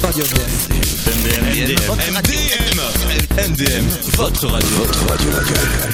Radio MDM, votre radio locale.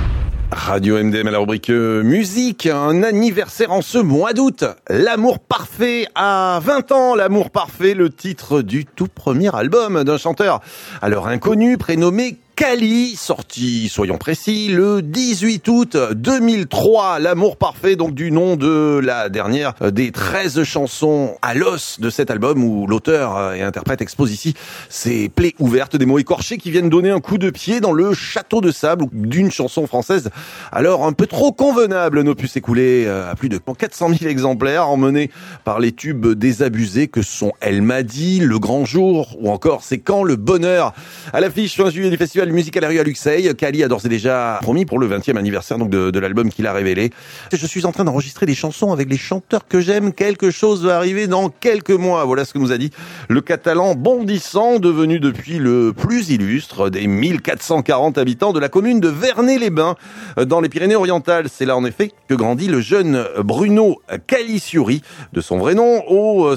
Radio MDM à la rubrique musique, un anniversaire en ce mois d'août. L'amour parfait à 20 ans, l'amour parfait, le titre du tout premier album d'un chanteur alors inconnu prénommé Kali, sorti, soyons précis, le 18 août 2003. L'amour parfait, donc du nom de la dernière des 13 chansons à l'os de cet album où l'auteur et interprète expose ici ses plaies ouvertes, des mots écorchés qui viennent donner un coup de pied dans le château de sable d'une chanson française alors un peu trop convenable, n'opus écoulé à plus de 400 000 exemplaires, emmenés par les tubes désabusés que sont Elle m'a dit, Le grand jour ou encore C'est quand le bonheur. À l'affiche fin juillet du festival Musique à la rue à Luxeuil, Kali a d'ores et déjà promis pour le 20e anniversaire donc de l'album qu'il a révélé. Je suis en train d'enregistrer des chansons avec les chanteurs que j'aime, quelque chose va arriver dans quelques mois. Voilà ce que nous a dit le Catalan bondissant, devenu depuis le plus illustre des 1440 habitants de la commune de Vernay-les-Bains dans les Pyrénées-Orientales. C'est là en effet que grandit le jeune Bruno Calissiuri, de son vrai nom, au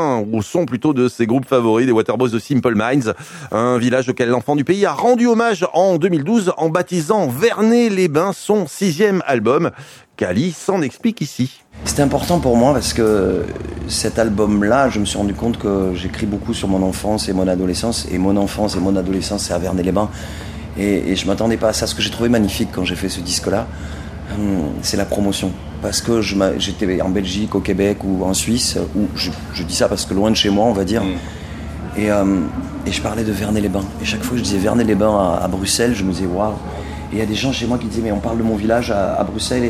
son plutôt de ses groupes favoris, des Waterboys de Simple Minds, un village auquel l'enfant du pays a rendu hommage en 2012 en baptisant Vernay-les-Bains son 6e album. Kali s'en explique ici. C'était important pour moi parce que cet album-là, je me suis rendu compte que j'écris beaucoup sur mon enfance et mon adolescence. Et mon enfance et mon adolescence, c'est à Vernay-les-Bains. Et je ne m'attendais pas à ça. Ce que j'ai trouvé magnifique quand j'ai fait ce disque-là, c'est la promotion. Parce que j'étais en Belgique, au Québec ou en Suisse, où je dis ça parce que loin de chez moi, on va dire. Et je parlais de Vernay-les-Bains. Et chaque fois que je disais Vernay-les-Bains à Bruxelles, je me disais waouh. Et il y a des gens chez moi qui disaient mais on parle de mon village à Bruxelles.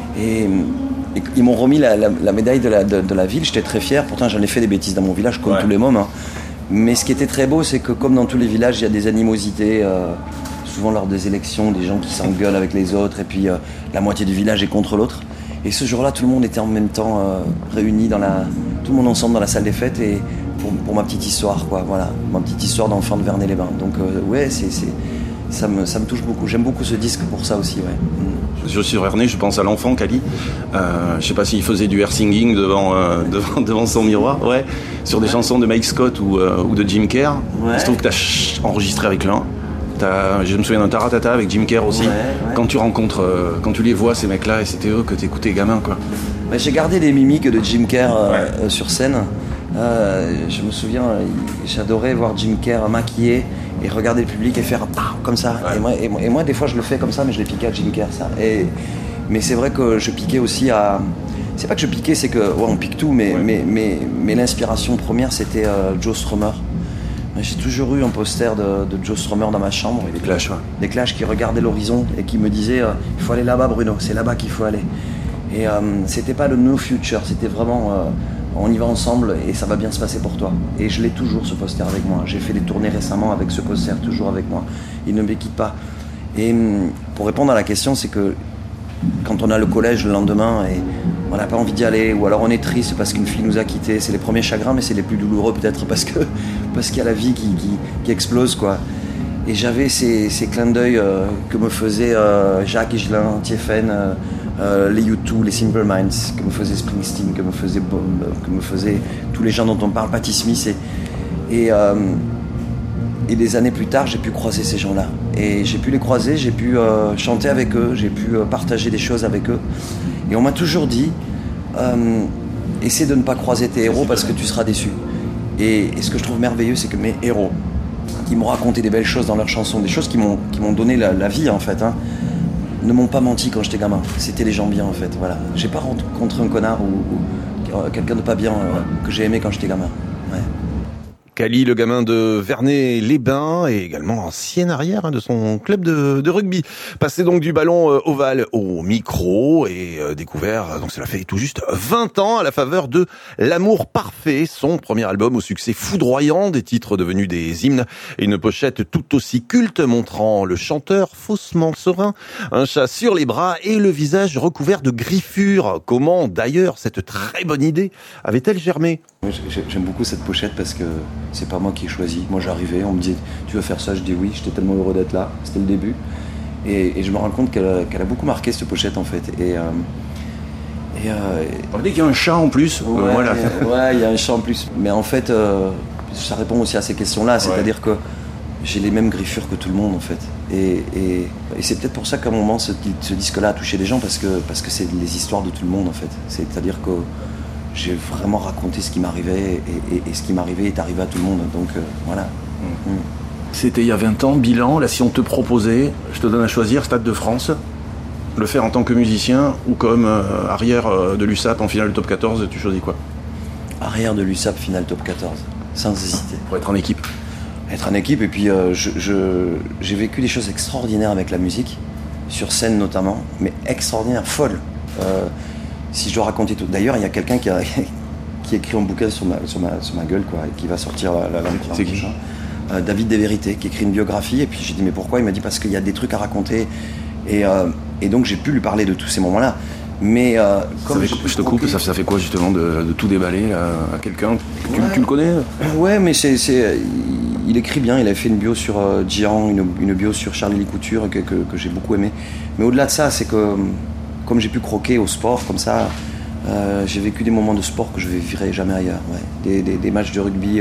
Et ils m'ont remis la médaille de la ville. J'étais très fier. Pourtant j'en ai fait des bêtises dans mon village comme tous les mômes. Hein. Mais ce qui était très beau, c'est que comme dans tous les villages, il y a des animosités. Souvent lors des élections, des gens qui s'engueulent avec les autres. Et puis la moitié du village est contre l'autre. Et ce jour-là, tout le monde était en même temps réuni tout le monde ensemble dans la salle des fêtes. Et pour ma petite histoire, quoi, voilà, ma petite histoire d'enfant de Vernay-les-Bains. Donc ouais, ça me touche beaucoup. J'aime beaucoup ce disque pour ça aussi, ouais. Je suis Vernay, je pense à l'enfant Kali. Je sais pas s'il faisait du air singing devant son miroir, ouais, sur des chansons de Mike Scott ou de Jim Kerr. Ouais. Je trouve que t'as enregistré avec l'un. Je me souviens d'un Taratata avec Jim Kerr aussi. Ouais. Quand tu les vois ces mecs-là, et c'était eux que t'écoutais gamin, quoi. Mais j'ai gardé les mimiques de Jim Kerr sur scène. Je me souviens, j'adorais voir Jim Kerr maquillé et regarder le public et faire comme ça. Ouais. Et moi, des fois, je le fais comme ça, mais je l'ai piqué à Jim Kerr, ça. Mais c'est vrai que je piquais aussi à... C'est pas que je piquais, c'est que... Ouais, on pique tout, mais l'inspiration première, c'était Joe Strummer. J'ai toujours eu un poster de Joe Strummer dans ma chambre. Des Clash, ouais. Des Clash qui regardaient l'horizon et qui me disaient il faut aller là-bas, Bruno, c'est là-bas qu'il faut aller. Et c'était pas le no future, c'était vraiment... on y va ensemble et ça va bien se passer pour toi. Et je l'ai toujours, ce poster, avec moi. J'ai fait des tournées récemment avec ce poster, toujours avec moi. Il ne me quitte pas. Et pour répondre à la question, c'est que quand on a le collège le lendemain et on n'a pas envie d'y aller, ou alors on est triste parce qu'une fille nous a quittés, c'est les premiers chagrins, mais c'est les plus douloureux peut-être parce qu'il y a la vie qui explose, quoi. Et j'avais ces clins d'œil que me faisaient Jacques Higelin, Tiefen, les U2, les Simple Minds, que me faisait Springsteen, que me faisait Bomb, que me faisaient tous les gens dont on parle, Patti Smith. Et des années plus tard, j'ai pu croiser ces gens-là. Et j'ai pu les croiser, j'ai pu chanter avec eux, j'ai pu partager des choses avec eux. Et on m'a toujours dit, essaie de ne pas croiser tes héros parce que tu seras déçu. Et ce que je trouve merveilleux, c'est que mes héros, qui m'ont raconté des belles choses dans leurs chansons, des choses qui m'ont donné la vie en fait, hein, ne m'ont pas menti quand j'étais gamin. C'était des gens bien en fait, voilà. J'ai pas rencontré un connard ou quelqu'un de pas bien que j'ai aimé quand j'étais gamin. Ouais. Kali, le gamin de Vernay-les-Bains, et également ancien arrière de son club de rugby. Passé donc du ballon ovale au micro et découvert, donc cela fait tout juste 20 ans à la faveur de L'amour parfait, son premier album au succès foudroyant, des titres devenus des hymnes et une pochette tout aussi culte montrant le chanteur faussement serein, un chat sur les bras et le visage recouvert de griffures. Comment d'ailleurs cette très bonne idée avait-elle germé ? J'aime beaucoup cette pochette parce que c'est pas moi qui ai choisi. Moi j'arrivais, on me disait tu veux faire ça, je dis oui, j'étais tellement heureux d'être là, c'était le début. Et je me rends compte qu'elle a beaucoup marqué cette pochette en fait. On dit qu'il y a un chat en plus. Ouais, il y a un chat en plus. Mais en fait, ça répond aussi à ces questions-là, c'est-à-dire que j'ai les mêmes griffures que tout le monde en fait. Et c'est peut-être pour ça qu'à un moment ce disque-là a touché des gens, parce que c'est les histoires de tout le monde en fait. C'est-à-dire que j'ai vraiment raconté ce qui m'arrivait et ce qui m'arrivait est arrivé à tout le monde. Donc voilà. C'était il y a 20 ans, bilan. Là, si on te proposait, je te donne à choisir Stade de France, le faire en tant que musicien ou comme arrière de l'USAP en finale top 14, tu choisis quoi? Arrière de l'USAP, finale top 14, sans hésiter. Pour être en équipe. Être en équipe, et puis j'ai vécu des choses extraordinaires avec la musique, sur scène notamment, mais extraordinaires, folles. Si je dois raconter tout. D'ailleurs, il y a quelqu'un qui écrit un bouquin sur ma gueule, quoi, et qui va sortir l'année prochaine. David Desvérités, qui écrit une biographie, et puis j'ai dit mais pourquoi? Il m'a dit parce qu'il y a des trucs à raconter, et donc j'ai pu lui parler de tous ces moments-là. Mais comme je te coupe, ça fait quoi justement de tout déballer à quelqu'un? Tu le connais? Ouais, mais il écrit bien. Il avait fait une bio sur Jian, une bio sur Charlie Couture que j'ai beaucoup aimé. Mais au-delà de ça, c'est que comme j'ai pu croquer au sport comme ça, j'ai vécu des moments de sport que je ne vivrai jamais ailleurs. Ouais. Des matchs de rugby,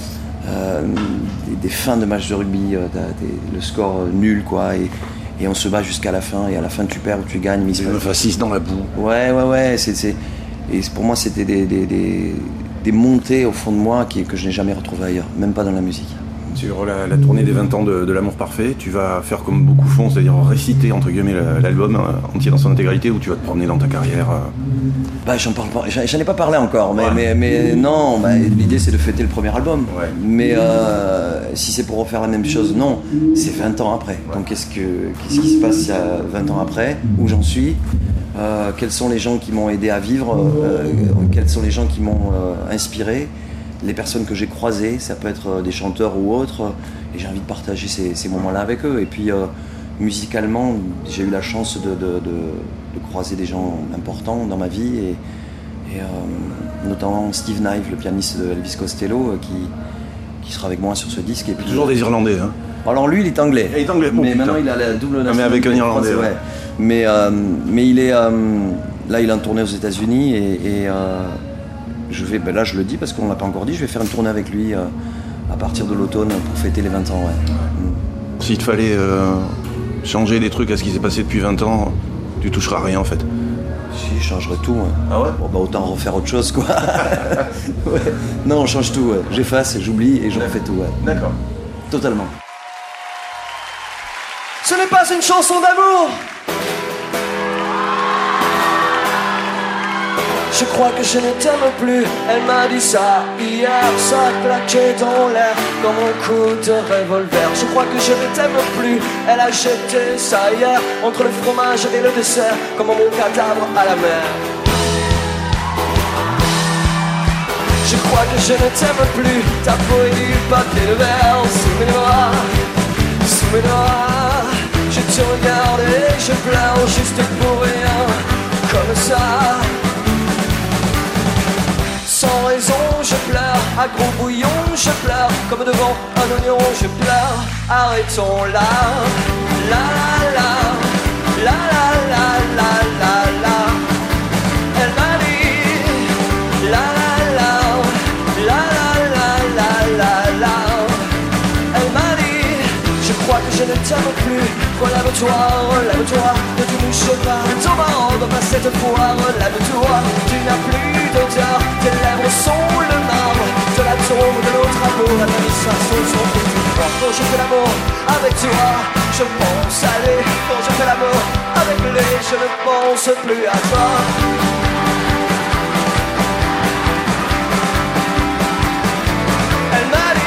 des fins de matchs de rugby, le score nul, quoi. Et on se bat jusqu'à la fin, et à la fin tu perds ou tu gagnes. Mais il me fasciste dans la boue. Ouais. Et pour moi, c'était des montées au fond de moi que je n'ai jamais retrouvées ailleurs, même pas dans la musique. Sur la tournée des 20 ans de l'amour parfait, tu vas faire comme beaucoup font, c'est-à-dire réciter entre guillemets l'album entier dans son intégralité, ou tu vas te promener dans ta carrière? J'en parle pas, j'en ai pas parlé encore, mais non, l'idée c'est de fêter le premier album. Ouais. Mais si c'est pour refaire la même chose, non, c'est 20 ans après. Ouais. Donc qu'est-ce qui se passe il y a 20 ans après? Où j'en suis? Quels sont les gens qui m'ont aidé à vivre? Quels sont les gens qui m'ont inspiré? Les personnes que j'ai croisées, ça peut être des chanteurs ou autres, et j'ai envie de partager ces moments-là avec eux. Et puis musicalement, j'ai eu la chance de croiser des gens importants dans ma vie, et notamment Steve Knive, le pianiste de Elvis Costello, qui sera avec moi sur ce disque. Et puis, toujours des Irlandais, hein? Alors lui, il est anglais. Il est anglais, bon, mais maintenant il a la double nationalité. Mais avec un Irlandais, ouais. Mais il est là, il est en tournée aux États-Unis, et je vais, là je le dis parce qu'on ne l'a pas encore dit, je vais faire une tournée avec lui à partir de l'automne pour fêter les 20 ans. Ouais. S'il te fallait changer des trucs à ce qui s'est passé depuis 20 ans, tu toucheras rien en fait? Si, je changerais tout. Ouais. Ah ouais? Bon, autant refaire autre chose, quoi. Ouais. Non, on change tout. Ouais. J'efface, j'oublie et je refais tout. Ouais. D'accord. Totalement. Ce n'est pas une chanson d'amour. Je crois que je ne t'aime plus, elle m'a dit ça hier, ça claquait dans l'air comme un coup de revolver. Je crois que je ne t'aime plus, elle a jeté ça hier entre le fromage et le dessert, comme mon cadavre à la mer. Je crois que je ne t'aime plus, ta peau est du papier de verre sous mes doigts, je te regarde et je pleure juste pour rien, comme ça. Sans raison, je pleure, à gros bouillon, je pleure, comme devant un oignon, je pleure. Arrêtons là, la la la, la la la la la. Elle m'a dit, la la la, la la la la la. Elle m'a dit, je crois que je ne t'aime plus. Lève-toi, ne te mouche pas. Ton marrant dans ma cette foire, lève-toi, tu n'as plus d'odeur. Tes lèvres sont le marbre de la tombe de l'autre amour. La manifestation sont plus fortes. Quand je fais l'amour avec toi, je pense à lui. Quand je fais l'amour avec lui, je ne pense plus à toi. Elle m'a dit,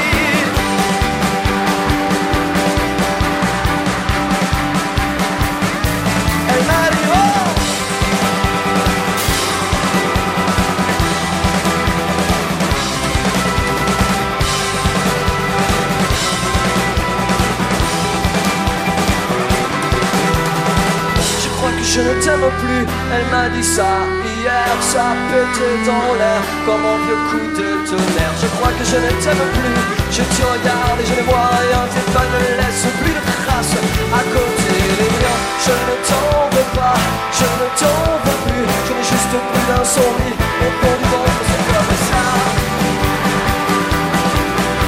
je ne t'aime plus, elle m'a dit ça hier, ça pétait dans l'air comme un vieux coup de tonnerre. Je crois que je ne t'aime plus, je te regarde et je ne vois rien, tes pas ne laissent plus de traces à côté des miens. Je ne t'en veux pas, je ne t'en veux plus, je n'ai juste plus d'insomnie, et pour vivre c'est comme ça.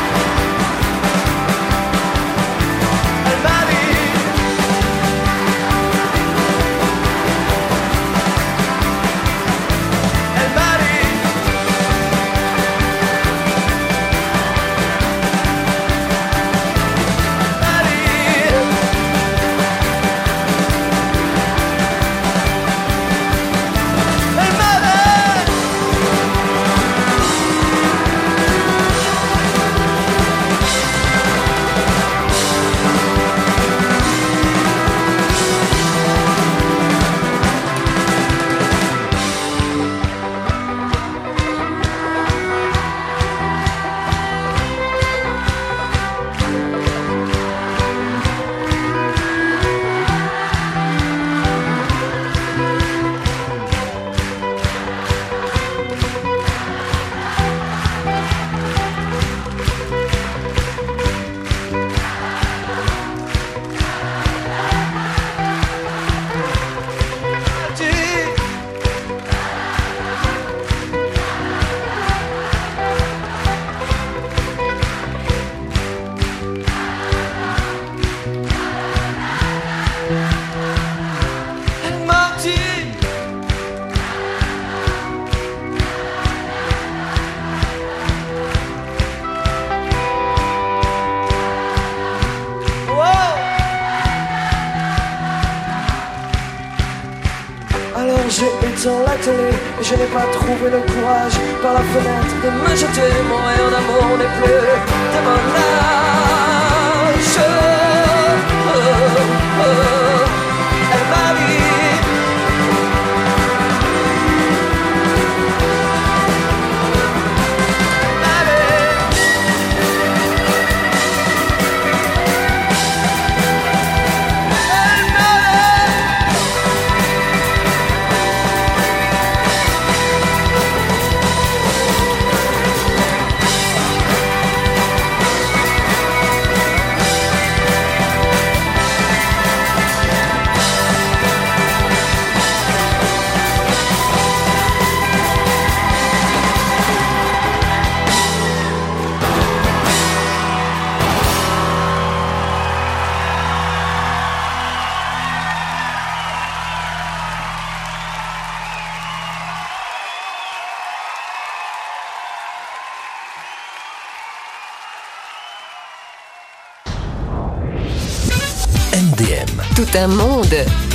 dans la télé, et je n'ai pas trouvé le courage par la fenêtre de me jeter. Mon rayon d'amour n'est plus de mon âge. Elle m'a dit MDM. Tout un monde